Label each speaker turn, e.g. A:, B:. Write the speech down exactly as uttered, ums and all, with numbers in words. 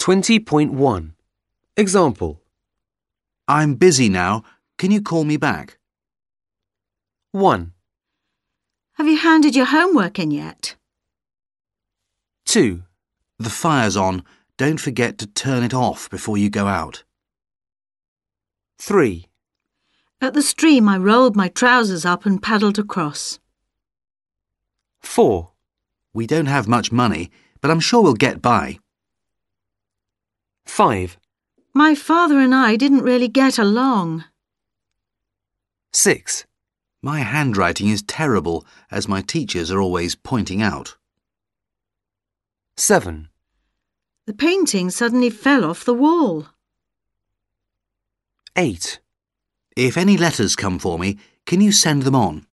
A: twenty point one. Example.
B: I'm busy now. Can you call me back?
A: one.
C: Have you handed your homework in yet?
A: two.
B: The fire's on. Don't forget to turn it off before you go out.
A: three.
C: At the stream I rolled my trousers up and paddled across.
A: four.
B: We don't have much money, but I'm sure we'll get by.
A: five.
C: My father and I didn't really get along.
A: six.
B: My handwriting is terrible, as my teachers are always pointing out.
A: seven.
C: The painting suddenly fell off the wall.
A: eight.
B: If any letters come for me, can you send them on?